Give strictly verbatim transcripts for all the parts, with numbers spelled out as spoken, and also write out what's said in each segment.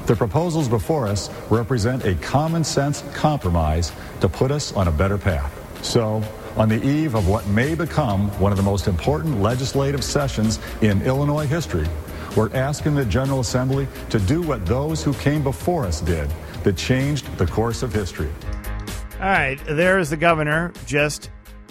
The proposals before us represent a common-sense compromise to put us on a better path. So, on the eve of what may become one of the most important legislative sessions in Illinois history, we're asking the General Assembly to do what those who came before us did, that changed the course of history. All right, there is the governor just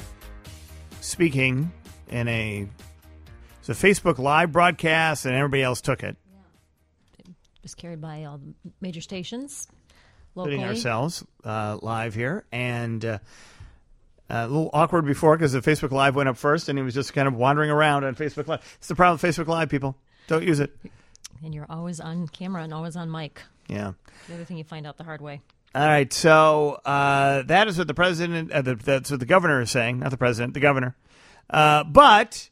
speaking in a, it's a Facebook Live broadcast, and everybody else took it. Yeah. It was carried by all the major stations locally. Including ourselves uh, live here, and uh, a little awkward before because the Facebook Live went up first, and he was just kind of wandering around on Facebook Live. It's the problem with Facebook Live, people. Don't use it. And you're always on camera and always on mic. Yeah. The other thing you find out the hard way. All right, so uh, that is what the president, uh, the, that's what the governor is saying, not the president, the governor. Uh, but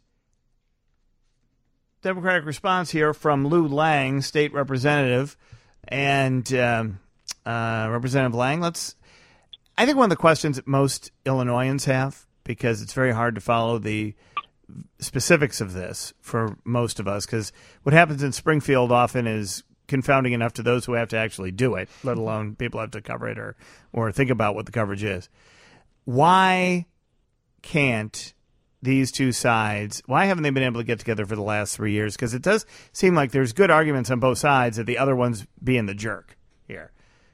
Democratic response here from Lou Lang, state representative, and um, uh, Representative Lang. Let's. I think one of the questions that most Illinoisans have, because it's very hard to follow the specifics of this for most of us, because what happens in Springfield often is confounding enough to those who have to actually do it, let alone people have to cover it or or think about what the coverage is. Why can't these two sides, why haven't they been able to get together for the last three years? Because it does seem like there's good arguments on both sides that the other one's being the jerk here.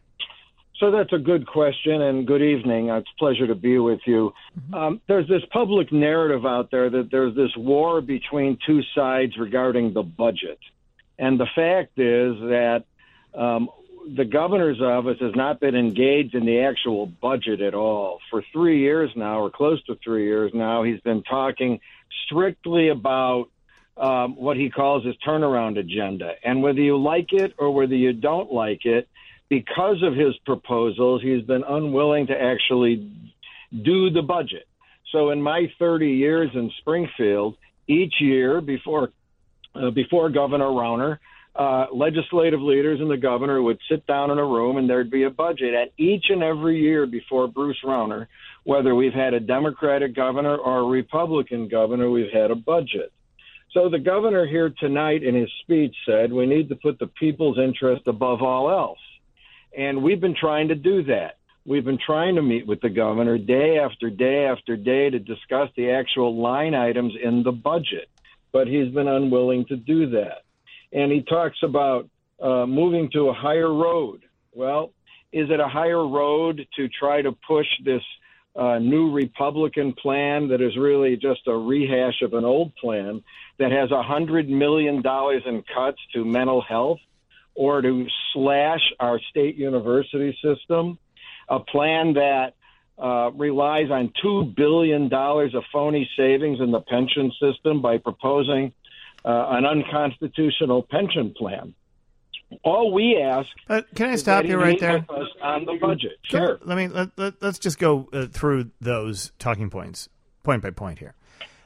So that's a good question, and good evening. It's a pleasure to be with you. Um, there's this public narrative out there that there's this war between two sides regarding the budget. And the fact is that um, the governor's office has not been engaged in the actual budget at all. For three years now, or close to three years now, he's been talking strictly about um, what he calls his turnaround agenda. And whether you like it or whether you don't like it, because of his proposals, he's been unwilling to actually do the budget. So in my thirty years in Springfield, each year before uh, before Governor Rauner, uh, legislative leaders and the governor would sit down in a room and there'd be a budget. And each and every year before Bruce Rauner, whether we've had a Democratic governor or a Republican governor, we've had a budget. So the governor here tonight in his speech said we need to put the people's interest above all else. And we've been trying to do that. We've been trying to meet with the governor day after day after day to discuss the actual line items in the budget, but he's been unwilling to do that. And he talks about uh, moving to a higher road. Well, is it a higher road to try to push this uh, new Republican plan that is really just a rehash of an old plan that has one hundred million dollars in cuts to mental health, or to slash our state university system, a plan that uh, relies on two billion dollars of phony savings in the pension system by proposing uh, an unconstitutional pension plan. All we ask uh, can I stop you right there on the budget. Sure. Let me let, let, let's just go uh, through those talking points, point by point here.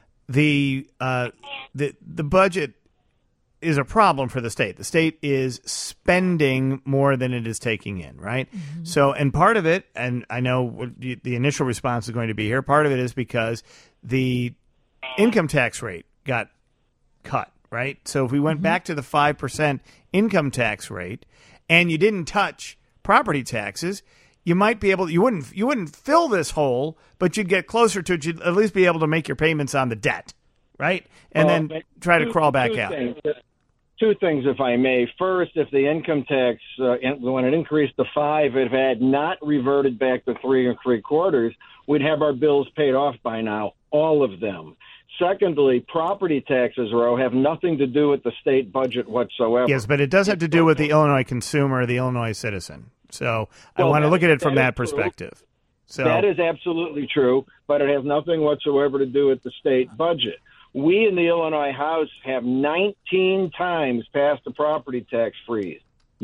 The uh, the the budget is a problem for the state. The state is spending more than it is taking in, right? Mm-hmm. So, and part of it, and I know what the initial response is going to be here, part of it is because the income tax rate got cut, right? So if we went mm-hmm. back to the five percent income tax rate and you didn't touch property taxes, you might be able, you wouldn't, you wouldn't fill this hole, but you'd get closer to it. You'd at least be able to make your payments on the debt, right? And well, then try to two, crawl back two out. Things. Two things, if I may. First, if the income tax, uh, when it increased to five, if it had not reverted back to three and three quarters, we'd have our bills paid off by now, all of them. Secondly, property taxes, Ro, have nothing to do with the state budget whatsoever. Yes, but it does have to do with the Illinois consumer, the Illinois citizen. So well, I want to look at it from that, that perspective. So that is absolutely true, but it has nothing whatsoever to do with the state budget. We in the Illinois House have nineteen times passed a property tax freeze.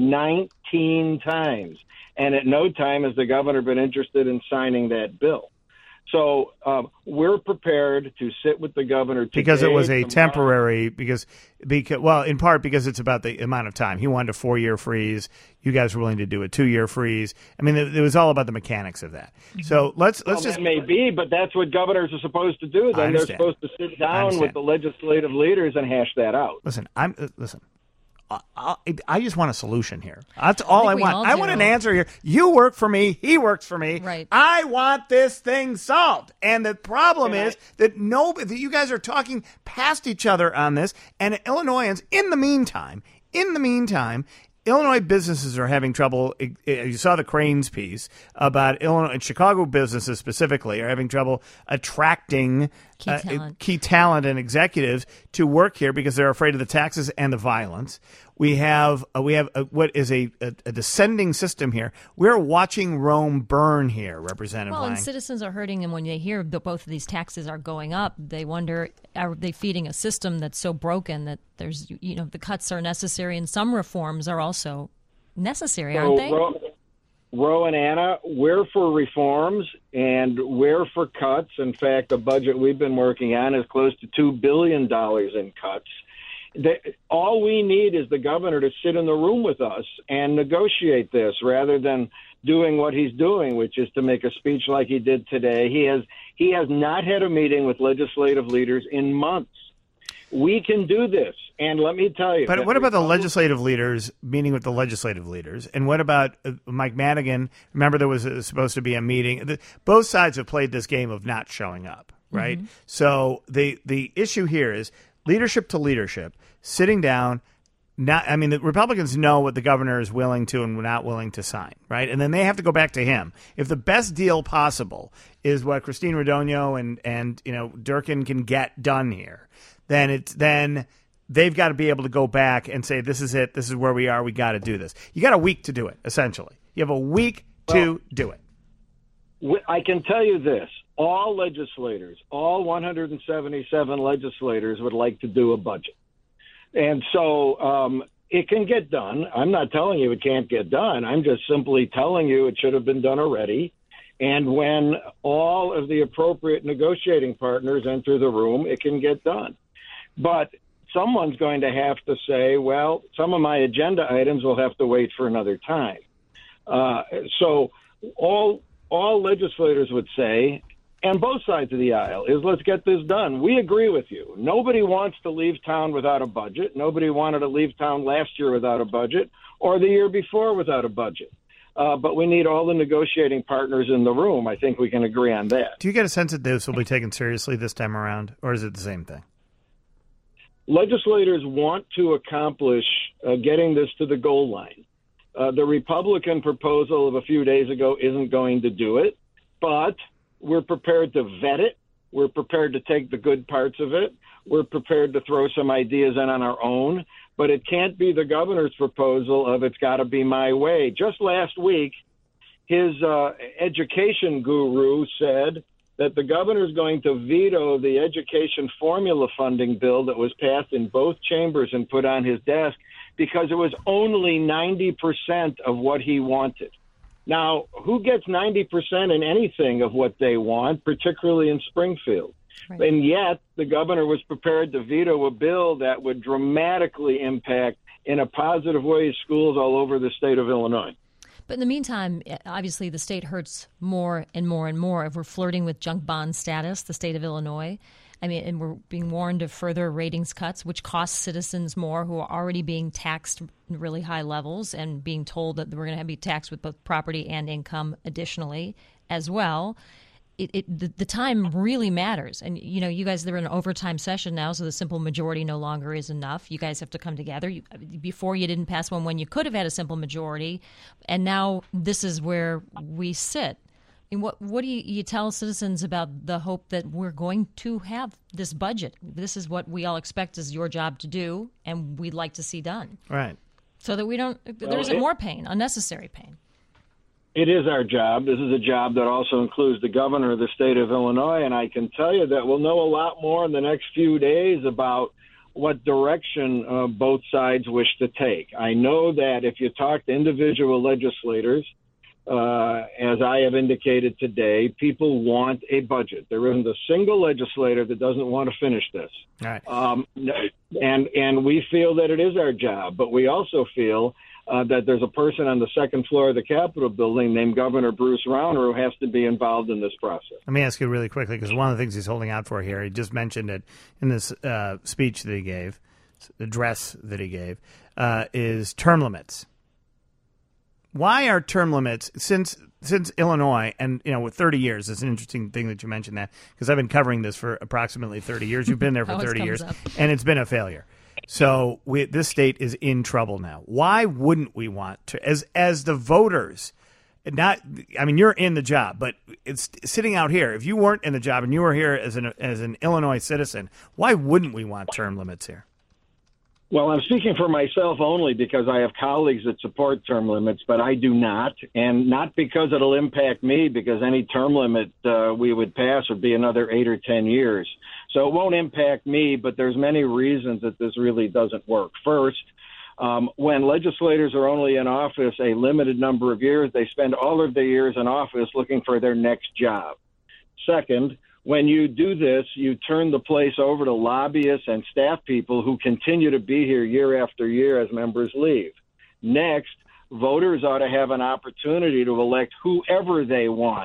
nineteen times. And at no time has the governor been interested in signing that bill. So um, we're prepared to sit with the governor today, because it was a tomorrow. temporary because because well in part because it's about the amount of time. He wanted a four year freeze. You guys were willing to do a two year freeze. I mean, it, it was all about the mechanics of that. So let's let's well, just that may be, but that's what governors are supposed to do. Then they're supposed to sit down with the legislative leaders and hash that out. Listen, I'm uh, listen. I, I just want a solution here. That's all I, I want. all I do. want an answer here. You work for me. He works for me. Right. I want this thing solved. And the problem Can is I- that nobody, that you guys are talking past each other on this. And Illinoisans, in the meantime, in the meantime, Illinois businesses are having trouble. You saw the Cranes piece about Illinois, Chicago businesses specifically are having trouble attracting Key uh, talent. key talent and executives to work here because they're afraid of the taxes and the violence. We have uh, we have a, what is a, a, a descending system here. We're watching Rome burn here, Representative Well, Lang. and citizens are hurting, and when they hear that both of these taxes are going up, they wonder, are they feeding a system that's so broken that there's, you know, the cuts are necessary and some reforms are also necessary, aren't they? Ro, Ro and Anna, we're for reforms and we're for cuts. In fact, the budget we've been working on is close to two billion dollars in cuts. The, all we need is the governor to sit in the room with us and negotiate this rather than doing what he's doing, which is to make a speech like he did today. He has he has not had a meeting with legislative leaders in months. We can do this. And let me tell you. But what about the legislative leaders meeting with the legislative leaders? And what about uh, Mike Madigan? Remember, there was uh, supposed to be a meeting. The, both sides have played this game of not showing up, right? Mm-hmm. So the the issue here is leadership to leadership, sitting down. Not, I mean, the Republicans know what the governor is willing to and not willing to sign, right? And then they have to go back to him. If the best deal possible is what Christine Radogno and and you know Durkin can get done here, then it's then they've got to be able to go back and say, this is it, this is where we are, we got to do this. You got a week to do it, essentially. You have a week to well, do it. I can tell you this. All legislators, all one hundred seventy-seven legislators would like to do a budget. And so um, it can get done. I'm not telling you it can't get done. I'm just simply telling you it should have been done already. And when all of the appropriate negotiating partners enter the room, it can get done. But someone's going to have to say, well, some of my agenda items will have to wait for another time. Uh, so all all legislators would say, and both sides of the aisle, is let's get this done. We agree with you. Nobody wants to leave town without a budget. Nobody wanted to leave town last year without a budget or the year before without a budget. Uh, but we need all the negotiating partners in the room. I think we can agree on that. Do you get a sense that this will be taken seriously this time around, or is it the same thing? Legislators want to accomplish uh, getting this to the goal line. Uh, the Republican proposal of a few days ago isn't going to do it, but we're prepared to vet it. We're prepared to take the good parts of it. We're prepared to throw some ideas in on our own. But it can't be the governor's proposal of it's got to be my way. Just last week, his uh, education guru said that the governor's going to veto the education formula funding bill that was passed in both chambers and put on his desk because it was only ninety percent of what he wanted. Now, who gets ninety percent in anything of what they want, particularly in Springfield? Right. And yet the governor was prepared to veto a bill that would dramatically impact in a positive way schools all over the state of Illinois. But in the meantime, obviously the state hurts more and more and more if we're flirting with junk bond status, the state of Illinois. I mean, and we're being warned of further ratings cuts, which cost citizens more who are already being taxed really high levels and being told that we're going to be taxed with both property and income additionally as well. It, it, the, the time really matters. And, you know, you guys, they're in an overtime session now, so the simple majority no longer is enough. You guys have to come together. You, before you didn't pass one when you could have had a simple majority, and now this is where we sit. And what what do you, you tell citizens about the hope that we're going to have this budget? This is what we all expect is your job to do, and we'd like to see done. Right. So that we don't, there isn't more pain, unnecessary pain. It is our job. This is a job that also includes the governor of the state of Illinois, and I can tell you that we'll know a lot more in the next few days about what direction uh, both sides wish to take. I know that if you talk to individual legislators, uh, as I have indicated today, people want a budget. There isn't a single legislator that doesn't want to finish this. All right. Um, and, and we feel that it is our job, but we also feel Uh, that there's a person on the second floor of the Capitol building named Governor Bruce Rauner who has to be involved in this process. Let me ask you really quickly, because one of the things he's holding out for here, he just mentioned it in this uh, speech that he gave, address that he gave uh, is term limits. Why are term limits, since since Illinois, and you know, with thirty years, it's an interesting thing that you mentioned that, because I've been covering this for approximately thirty years. You've been there for thirty years, up. and it's been a failure. So we, this state is in trouble now. Why wouldn't we want to, as as the voters, not, I mean, you're in the job, but it's sitting out here. If you weren't in the job and you were here as an as an Illinois citizen, why wouldn't we want term limits here? Well, I'm speaking for myself only because I have colleagues that support term limits, but I do not, and not because it'll impact me, because any term limit uh, we would pass would be another eight or ten years. So it won't impact me, but there's many reasons that this really doesn't work. First, um, when legislators are only in office a limited number of years, they spend all of their years in office looking for their next job. Second, when you do this, you turn the place over to lobbyists and staff people who continue to be here year after year as members leave. Next, voters ought to have an opportunity to elect whoever they want.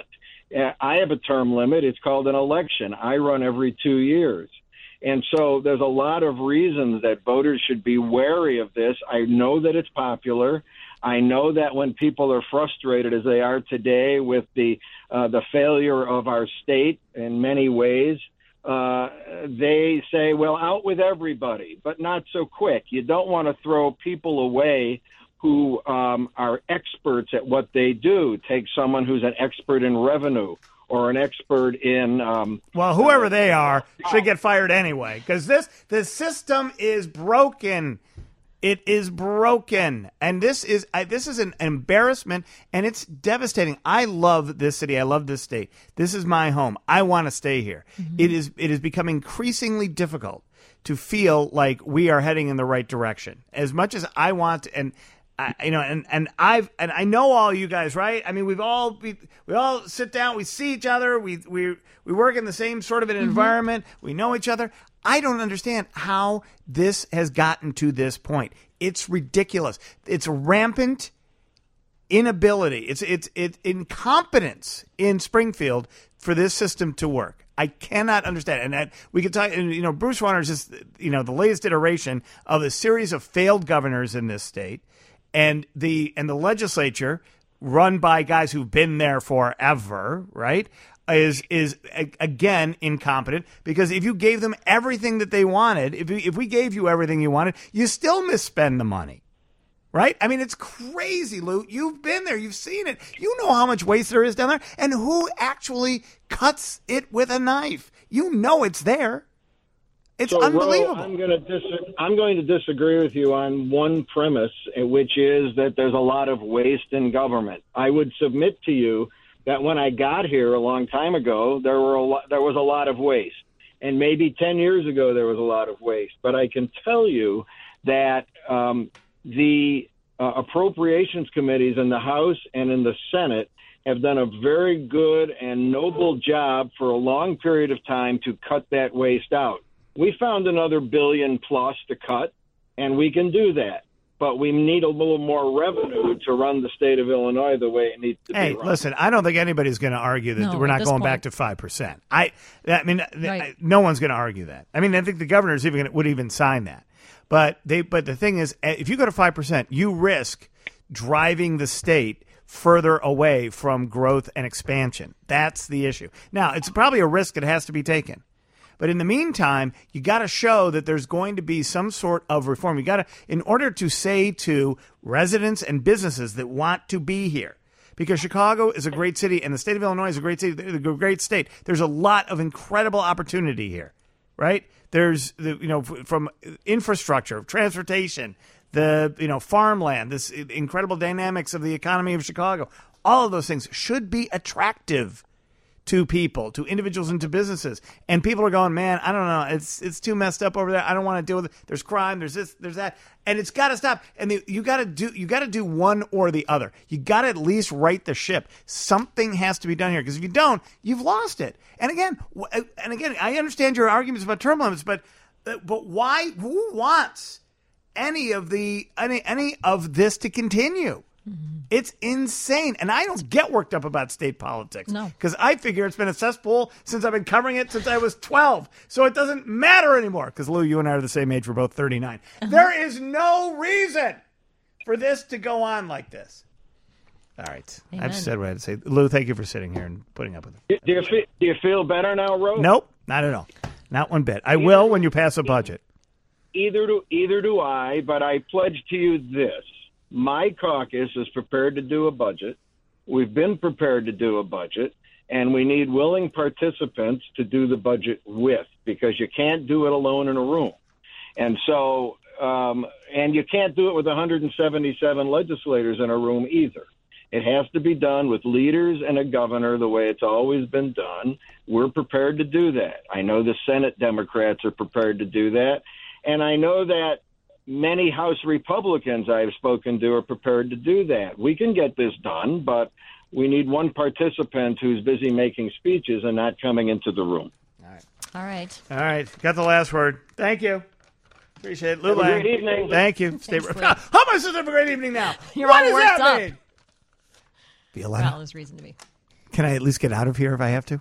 I have a term limit. It's called an election. I run every two years. And so there's a lot of reasons that voters should be wary of this. I know that it's popular. I know that when people are frustrated, as they are today, with the uh, the failure of our state in many ways, uh, they say, well, out with everybody, but not so quick. You don't want to throw people away who um, are experts at what they do. Take someone who's an expert in revenue or an expert in... Um, well, whoever uh, they are should get fired anyway, because this the system is broken. It is broken, and this is I, this is an embarrassment, and it's devastating. I love this city. I love this state. This is my home. I want to stay here. Mm-hmm. It is it is becoming increasingly difficult to feel like we are heading in the right direction. As much as I want to, and I, you know, and, and I've and I know all you guys, right? I mean, we've all we, we all sit down, we see each other, we we we work in the same sort of an mm-hmm. environment, we know each other. I don't understand how this has gotten to this point. It's ridiculous. It's rampant inability. It's it's it's incompetence in Springfield for this system to work. I cannot understand. And that we could talk. And, you know, Bruce Rauner is just, you know, the latest iteration of a series of failed governors in this state, and the and the legislature run by guys who've been there forever, right? Is is again incompetent, because if you gave them everything that they wanted, if we, if we gave you everything you wanted, you still misspend the money, right? I mean, it's crazy, Lou. You've been there, you've seen it, you know how much waste there is down there, and who actually cuts it with a knife. You know it's there. It's so, unbelievable. Ro, I'm going to dis- I'm going to disagree with you on one premise, which is that there's a lot of waste in government. I would submit to you that when I got here a long time ago, there were a lot, there was a lot of waste. And maybe ten years ago, there was a lot of waste. But I can tell you that um, the uh, appropriations committees in the House and in the Senate have done a very good and noble job for a long period of time to cut that waste out. We found another billion plus to cut, and we can do that. But we need a little more revenue to run the state of Illinois the way it needs to hey, be run. Hey, listen, I don't think anybody's going to argue that no, we're not going point. back to five percent. I, I mean, right. no one's going to argue that. I mean, I think the governors even gonna, would even sign that. But they, but the thing is, if you go to five percent, you risk driving the state further away from growth and expansion. That's the issue. Now, it's probably a risk that has to be taken. But in the meantime, you got to show that there's going to be some sort of reform. You got to, in order to say to residents and businesses that want to be here, because Chicago is a great city and the state of Illinois is a great city, a great state. There's a lot of incredible opportunity here, right? There's the, you know, from infrastructure, transportation, the, you know, farmland, this incredible dynamics of the economy of Chicago. All of those things should be attractive to people, to individuals, and to businesses. And people are going, man, I don't know, it's it's too messed up over there. I don't want to deal with it. There's crime, there's this, there's that, and it's got to stop. And the, you got to do you got to do one or the other. You got to at least right the ship. Something has to be done here, because if you don't, you've lost it. And again, and again, I understand your arguments about term limits, but but why? Who wants any of the any any of this to continue? Mm-hmm. It's insane. And I don't get worked up about state politics. No. Because I figure it's been a cesspool since I've been covering it since I was twelve. So it doesn't matter anymore. Because, Lou, you and I are the same age. We're both thirty-nine. Uh-huh. There is no reason for this to go on like this. All right. Amen. I've said what I had to say. Lou, thank you for sitting here and putting up with it. Do you feel, do you feel better now, Rose? Nope, not at all. Not one bit. I either, will when you pass a budget. Either do, either do I, but I pledge to you this. My caucus is prepared to do a budget. We've been prepared to do a budget, and we need willing participants to do the budget with, because you can't do it alone in a room. And so, um, and you can't do it with one hundred seventy-seven legislators in a room either. It has to be done with leaders and a governor the way it's always been done. We're prepared to do that. I know the Senate Democrats are prepared to do that. And I know that many House Republicans I've spoken to are prepared to do that. We can get this done, but we need one participant who's busy making speeches and not coming into the room. All right. All right. All right. Got the last word. Thank you. Appreciate it. Lou Have a Lang. great evening. Thank you. Stay. How am I supposed to have a great evening now? You're what all does worked that up. mean? Feel Well, there's reason to be. Can I at least get out of here if I have to?